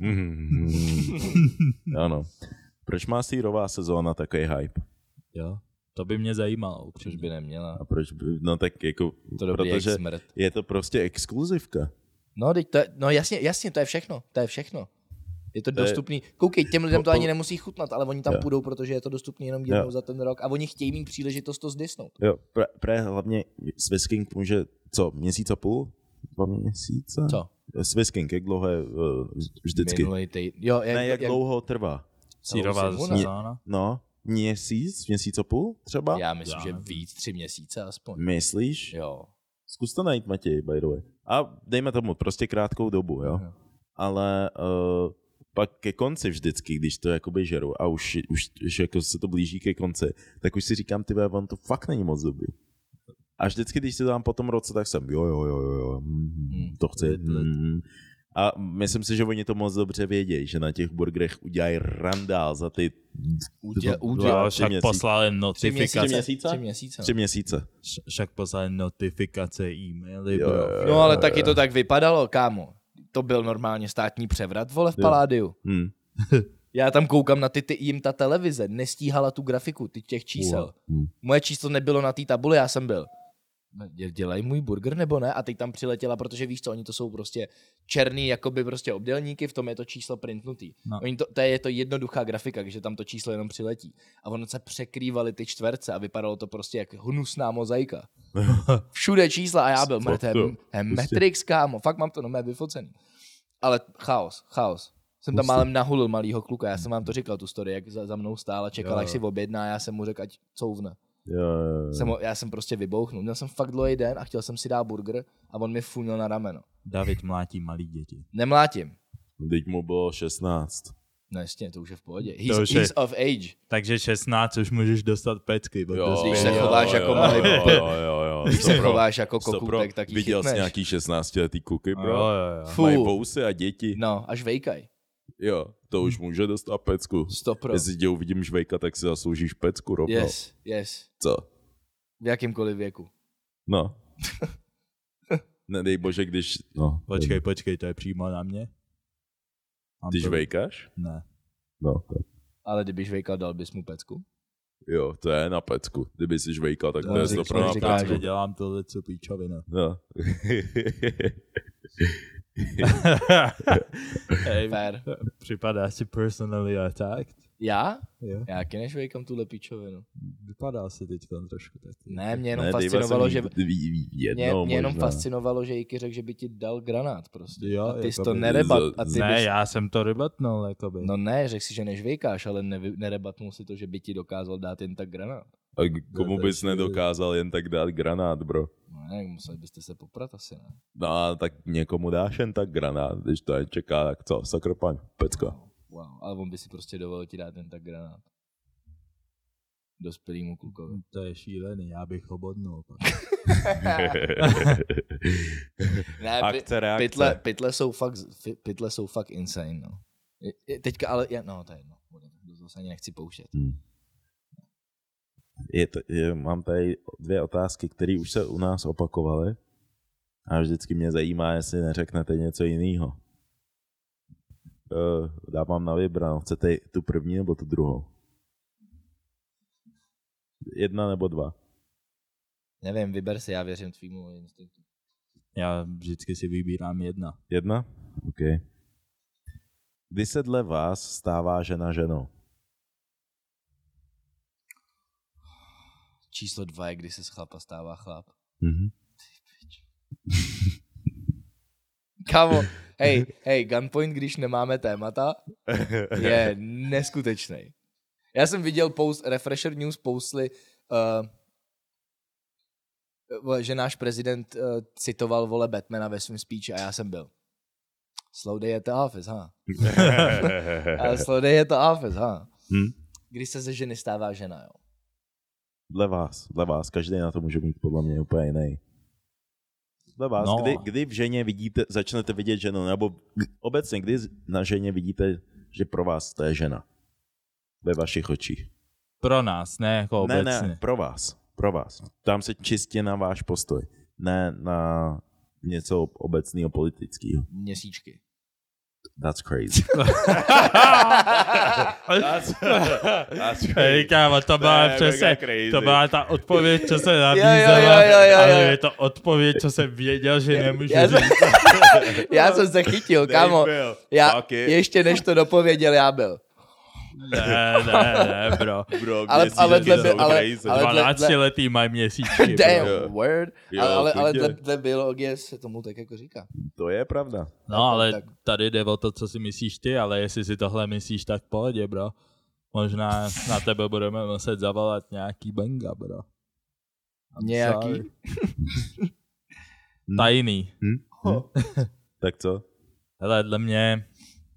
Ano. Proč má sírová sezóna takový hype? Jo, to by mě zajímalo. Proč by neměla? A proč by, no tak jako, protože je to prostě exkluzivka. No jasně, to je všechno. Je to dostupný. Koukej, těm lidem to ani nemusí chutnat, ale oni tam půjdou, protože je to dostupný jenom jednou za ten rok a oni chtějí mít příležitost to zdisnout. Jo, hlavně Swiss King může, měsíc a půl? 2 měsíce? Co? Swiss King, jak dlouho je vždycky? Jak dlouho trvá? Sírová sezóna? No, měsíc a půl třeba? Já myslím, že víc, 3 měsíce aspoň. Myslíš? Jo. Zkus to najít, Matěj, by the way. A dejme tomu prostě krátkou dobu, jo? Ale pak ke konci vždycky, když to jakoby žeru a už jako se to blíží ke konci, tak už si říkám, on to fakt není moc dobrý. A vždycky, když si to dám po tom roce, tak jsem jo, to chci. A myslím si, že oni to moc dobře vědějí, že na těch burgerech udělají randál za ty však poslali notifikace. 3 měsíce. Však poslali notifikace, e-maily. No ale taky to tak vypadalo, kámo. To byl normálně státní převrat, vole, v Paládiu. Já tam koukám na jim ta televize nestíhala tu grafiku, těch čísel. Moje číslo nebylo na té tabuli, já jsem byl. Dělají můj burger nebo ne? A teď tam přiletěla, protože víš co, oni to jsou prostě černý jakoby prostě obdélníky, v tom je to číslo printnutý. No. To je to jednoduchá grafika, že tam to číslo jenom přiletí. A ono se překrývaly ty čtverce a vypadalo to prostě jak hnusná mozaika. Všude čísla a já byl, to je Matrix, kámo, fakt mám to vyfocený. Ale chaos. Jsem tam málem nahulil malýho kluka, já jsem vám to říkal, tu story, jak za mnou stál a čekal, až si objedná a já jsem mu řekl, ať couvne. Já jsem prostě vybouchnul. Měl jsem fakt dlouhý den a chtěl jsem si dát burger a on mi funil na rameno. David mlátí malý děti. Nemlátím. Teď mu bylo 16. No jasně, to už je v pohodě. He's of age. Takže 16 už můžeš dostat pecky. Když se chováš jako malý Když se chováš jako kokutek, tak jich viděl jsi nějaký 16letý kuky, bro? Jo. Mají vousy a děti. No, až vejkaj. Jo, to už může dostat pecku. 100%. Jestli tě uvidím žvejka, tak si zasloužíš pecku, rovno. Yes. Co? V jakýmkoliv věku. No. Nedej bože, když... No. Počkej, to je přímo na mě? Ty žvejkáš? Ne. No, tak. Ale kdyby žvejkal, dal bys mu pecku? Jo, to je na pecku. Kdyby si žvejkal, tak to je to na pecku. Já dělám tohle, co píčovina. No. Hey, připadá si personally attacked? Já? Jo. Já taky nežvejkám tuhle píčovinu. Vypadá si teďka trošku taky. Ne, mě jenom fascinovalo, že... Mě jenom fascinovalo, že Jiky řekl, že by ti dal granát prostě. Jo, a ty jsi to nerebat. Já jsem to rebatnul, jakoby. No ne, řekl si, že nežvejkáš, ale nerebatnul si to, že by ti dokázal dát jen tak granát. A komu bys nedokázal jen tak dát granát, bro? No ne, museli byste se poprat asi, ne? No, tak někomu dáš jen tak granát, když to jen čeká, tak co, sakrpaň, pecka. Wow, ale on by si prostě dovolil ti dát jen tak granát. Dospělýmu klukovi. To je šílený, já bych ho bodnul. Ne, akce, reakce. Pytle jsou fakt insane, no. Teďka ale, no to je jedno, to se ani nechci pouštět. Mám tady 2 otázky, které už se u nás opakovaly. A vždycky mě zajímá, jestli neřeknete něco jiného. Dávám na vybranou. Chcete tu první nebo tu druhou? 1 nebo 2? Nevím, vyber si, já věřím tvýmu instinktu. Já vždycky si vybírám 1. 1? OK. Kdy se dle vás stává žena ženou? Číslo 2 je, kdy se z chlapa stává chlap. Mhm. Kámo, hej, Gunpoint, když nemáme témata, je neskutečný. Já jsem viděl Refresher News postli, že náš prezident citoval vole Batmana ve svém speechi a já jsem byl. Slow day at the office, ha? Slow day at the office, ha? Kdy se ze ženy stává žena, jo? Dle vás, každý na to může mít podle mě úplně jiný. Dle vás, no. kdy v ženě začnete vidět ženu, nebo obecně, kdy na ženě vidíte, že pro vás to je žena? Ve vašich očích. Pro nás, ne jako obecně. Ne, pro vás. Tam se čistě na váš postoj, ne na něco obecného politického. Měsíčky. That's crazy. That's hej, kámo, to byla přesně, to byla ta odpověď, co se nabízela, ale je to odpověď, co jsem věděl, že nemůžu říct. Já jsem se chytil, kámo. Ještě než to dopověděl, já byl. Ne, bro. Ale 12letý mají měsíčky. Damn, word. Ale dle biologie se tomu tak jako říká. To je pravda. No, ale tady jde o to, co si myslíš ty, ale jestli si tohle myslíš, tak v pohodě, bro. Možná na tebe budeme muset zavolat nějaký benga, bro. Nějaký? Tajný. Tak co? Hele, dle mě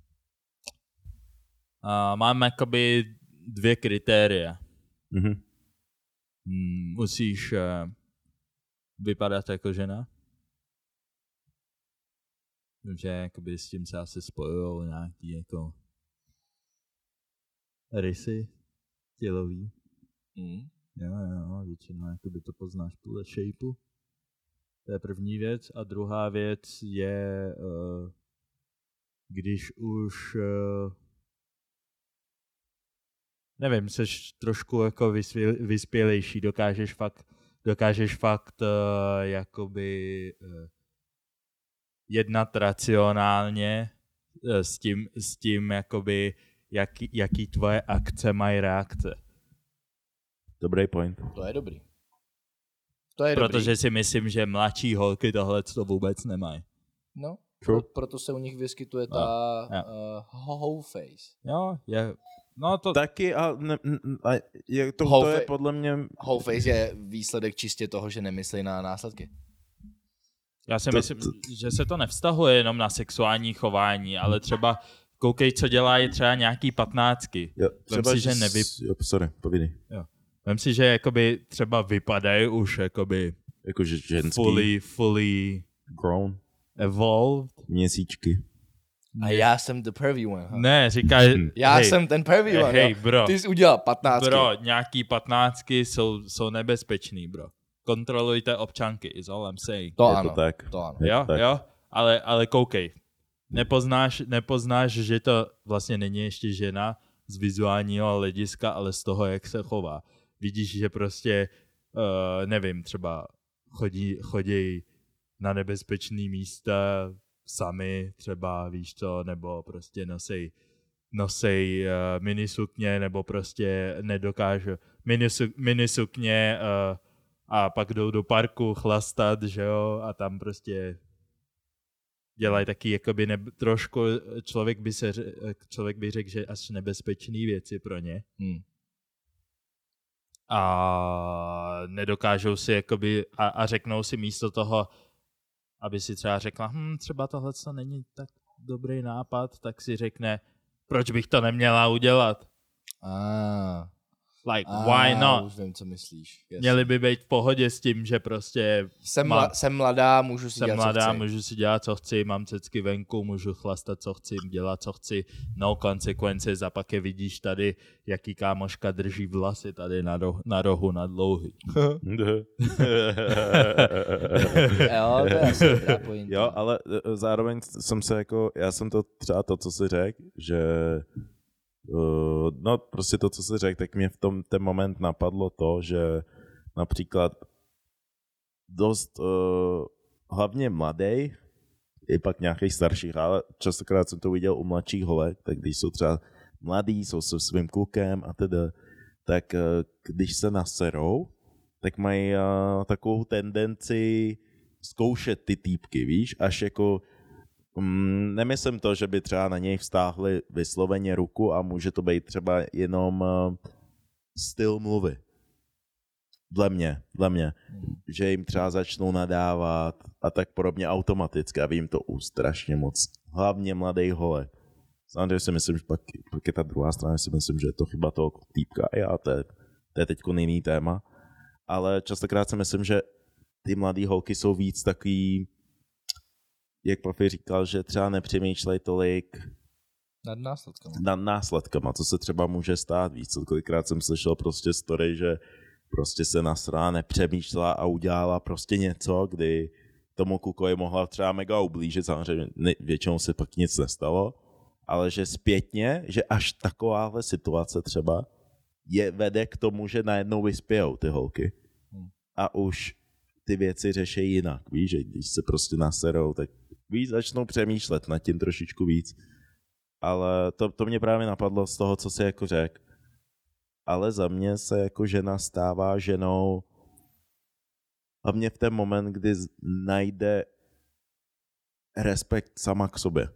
mám jakoby 2 kritéria. Musíš vypadat jako žena. Že jakoby s tím se asi spojujou nějaký jako rysy tělový. Jo, většinou jakoby to poznáš podle shapeu. To je první věc. A druhá věc je, když už nevím, jsi trošku jako vyspělejší, dokážeš fakt jakoby jednat racionálně s tím jakoby jaký tvoje akce mají reakce. Dobrý point. To je dobrý. Protože si myslím, že mladší holky tohle to vůbec nemají. No, proto se u nich vyskytuje ta whole face. Jo, je. No to taky, to je podle mě... Whole face je výsledek čistě toho, že nemyslí na následky. Já si myslím, že se to nevztahuje jenom na sexuální chování, ale třeba koukej, co dělají třeba nějaký 15ky. Vem si, že povídej. Vem si, že jakoby třeba vypadají už jakoby fully grown, evolved. Měsíčky. A já jsem the pervy one. Huh? Ne, říkáš... Já jsem ten pervy one. Hej, bro. Ty jsi udělal 15. Bro, nějaký 15 jsou nebezpečný, bro. Kontrolujte občanky, is all I'm saying. To ano. Jo, ale koukej. Nepoznáš, že to vlastně není ještě žena z vizuálního hlediska, ale z toho, jak se chová. Vidíš, že prostě, nevím, třeba chodí na nebezpečný místa sami třeba, víš co, nebo prostě nosej minisukně, nebo prostě nedokážu minisukně a pak jdou do parku chlastat, že jo, a tam prostě dělají taky jakoby trošku, člověk by řekl, že až nebezpečný věci pro ně. A nedokážou si jakoby, a řeknou si místo toho, aby si třeba řekla, třeba tohle není tak dobrý nápad, tak si řekne, proč bych to neměla udělat. Like, why not? Už vím, co myslíš. Yes. Měli by být v pohodě s tím, že prostě... Jsem mladá, můžu si dělat, co chci, mám cecky venku, můžu chlastat, co chci, dělat, co chci, no consequences, a pak je vidíš tady, jaký kámoška drží vlasy tady na rohu na dlouhý. Jo, to je asi dobrá pointa. Jo, ale zároveň jsem se jako, já jsem to třeba to, co jsi řekl, že no prostě to, co jsi řekl, tak mě v ten moment napadlo to, že například dost hlavně mladý, i pak nějakých starších, ale častokrát jsem to viděl u mladších holek, tak když jsou třeba mladí, jsou se svým klukem a teda, tak když se naserou, tak mají takovou tendenci zkoušet ty týpky, víš, až jako nemyslím to, že by třeba na něj vztáhli vysloveně ruku a může to být třeba jenom styl mluvy. Dle mě. Že jim třeba začnou nadávat a tak podobně automaticky a vím to strašně moc. Hlavně mladých holek. Samozřejmě si myslím, že pak je ta druhá strana, si myslím, že je to chyba toho týpka a to je teď jiný téma. Ale častokrát si myslím, že ty mladý holky jsou víc takový, jak Papi říkal, že třeba nepřemýšlej tolik nad následkama, co se třeba může stát víc. Kolikrát jsem slyšel prostě story, že prostě se nasrá, nepřemýšlela a udělala prostě něco, kdy tomu klukovi mohla třeba mega ublížit, samozřejmě většinou se pak nic nestalo, ale že zpětně, že až takováhle situace třeba vede k tomu, že najednou vyspějou ty holky a už ty věci řeší jinak, víš, že když se prostě naserou, tak víc začnou přemýšlet nad tím trošičku víc. Ale to mě právě napadlo z toho, co jsi jako řekl. Ale za mě se jako žena stává ženou hlavně v ten moment, kdy najde respekt sama k sobě.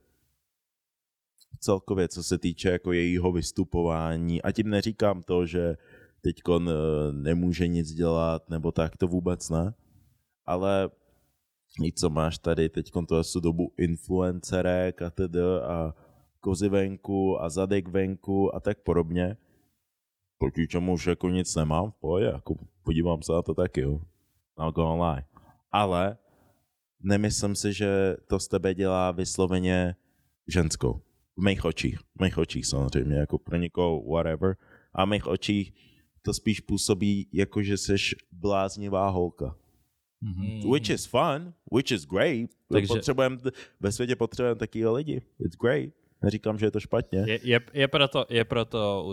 Celkově, co se týče jako jejího vystupování. A tím neříkám to, že teďko nemůže nic dělat, nebo tak, to vůbec ne. Ale co máš tady teďko tu dobu influencerek a tedy a kozy venku a zadek venku a tak podobně. Proti čemu už jako nic nemám v pohodě, jako podívám se na to taky, jo. Not gonna lie. Ale nemyslím si, že to z tebe dělá vysloveně ženskou. V mých očích samozřejmě, jako pro někoho whatever. A v mých očích to spíš působí jako, že jsi bláznivá holka. Mm-hmm. Which is fun, which is great. Takže ve světě potřebujeme taky lidi. It's great. Neříkám, že je to špatně. Je proto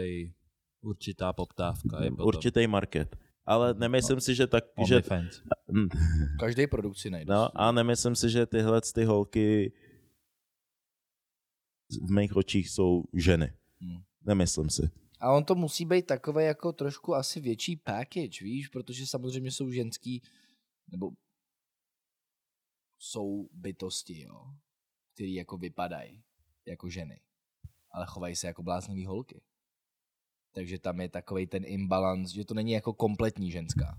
určitá poptávka. Určitý market. Ale nemyslím si, že tak, že... Každý produkci najde. No, a nemyslím si, že tyhle ty holky v mých očích jsou ženy. Nemyslím si. A on to musí být takové jako trošku asi větší package, víš, protože samozřejmě jsou ženský, nebo jsou bytosti, jo, který jako vypadají jako ženy, ale chovají se jako bláznivý holky. Takže tam je takovej ten imbalance, že to není jako kompletní ženská.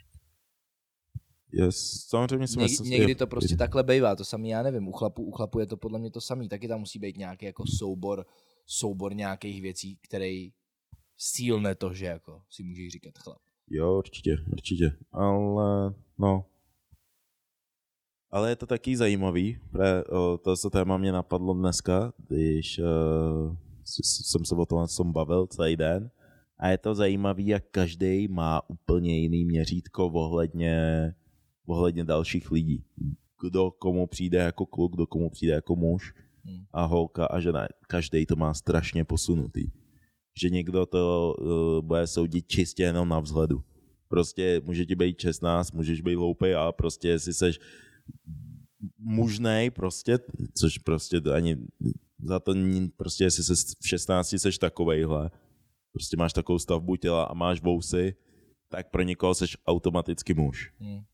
Yes, samozřejmě někdy to prostě takhle bývá, to samý, já nevím, u chlapu je to podle mě to samý, taky tam musí být nějaký jako soubor nějakých věcí, který sílne to, že jako si můžeš říkat chlap. Jo, určitě, ale je to taky zajímavý, to téma mě napadlo dneska, když jsem se o tom bavil celý den a je to zajímavý, jak každý má úplně jiný měřítko ohledně dalších lidí. Kdo komu přijde jako kluk, kdo komu přijde jako muž a holka a žena. Každý to má strašně posunutý. Že někdo to bude soudit čistě jenom na vzhledu. Prostě může ti být 16, můžeš být hloupej, ale prostě jestli seš mužnej prostě, což prostě ani za to prostě jestli v 16 seš takovejhle, prostě máš takovou stavbu těla a máš vousy, tak pro někoho seš automaticky muž.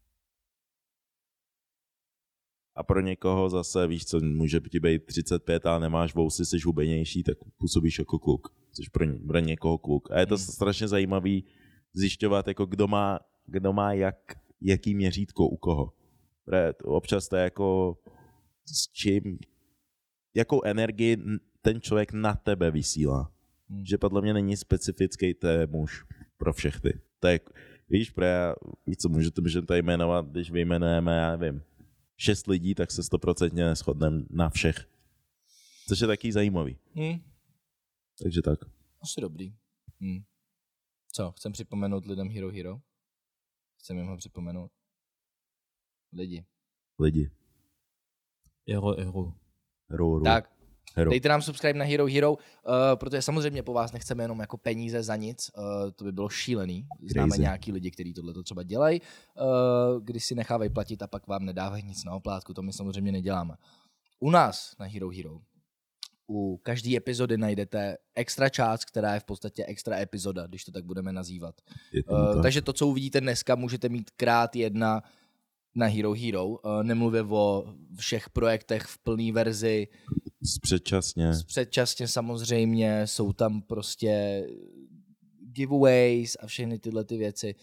A pro někoho zase, víš co, může ti být 35 a nemáš vousy, jsi hubenější, tak působíš jako kluk. Jsi pro někoho kluk. A je to strašně zajímavý zjišťovat, jako kdo má jaký měřítko u koho. Občas to je jako s čím, jakou energii ten člověk na tebe vysílá. Že podle mě není specifický muž pro všechny. To je, víš, co můžeme tady jmenovat, když vyjmenujeme, já nevím, 6 lidí, tak se 100% neshodneme na všech. Což je taky zajímavý. Takže tak. Asi dobrý. Co, chcem připomenout lidem Hero? Chcem jim ho připomenout. Lidi. Hero. Tak, dejte nám subscribe na Hero, protože samozřejmě po vás nechceme jenom jako peníze za nic, to by bylo šílený. Známe nějaký lidi, kteří tohle třeba dělají, když si nechávají platit a pak vám nedávají nic na oplátku, to my samozřejmě neděláme. U nás na Hero, u každé epizody najdete extra část, která je v podstatě extra epizoda, když to tak budeme nazývat. Takže to, co uvidíte dneska, můžete mít krát 1 na Hero. Nemluvě o všech projektech v plné verzi. Předčasně samozřejmě, jsou tam prostě giveaways a všechny tyhle ty věci.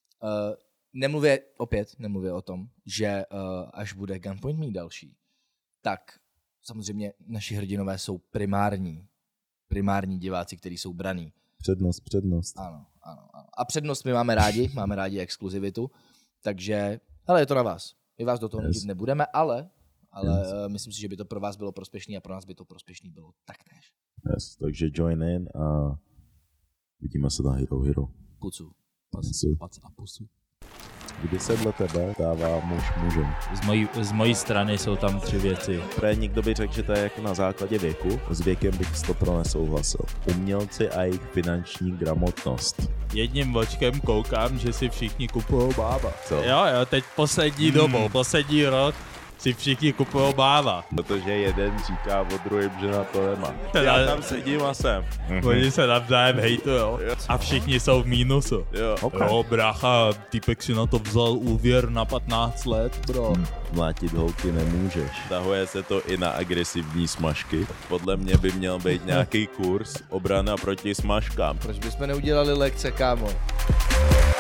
Nemluvě o tom, že až bude Gunpoint mít další, tak samozřejmě naši hrdinové jsou primární diváci, kteří jsou braní. Přednost. Ano. A přednost my máme rádi exkluzivitu, takže, ale je to na vás. My vás do toho nutit nebudeme, ale myslím si, že by to pro vás bylo prospěšný a pro nás by to prospěšný bylo taktéž. Yes, takže join in a vidíme se na Hero. Pucu. Pac a pusu. Kdy se dle tebe dává muž mužem? Z mojí strany jsou tam 3 věci. Někdo by řekl, že to je jako na základě věku. S věkem bych 100% nesouhlasil. Umělci a jejich finanční gramotnost. Jedním očkem koukám, že si všichni kupujou bába. Co? Jo, teď poslední rok si všichni kupujou báva. Protože jeden říká o druhém, že na to nemá. Já tam sedím a jsem. Oni se navzájem hejtujou a všichni jsou v mínusu. Jo, brácha, týpek si na to vzal úvěr na 15 let, bro. Mlátit holky nemůžeš. Tahuje se to i na agresivní smažky. Podle mě by měl být nějaký kurz obrana proti smažkám. Proč bychom neudělali lekce, kámo?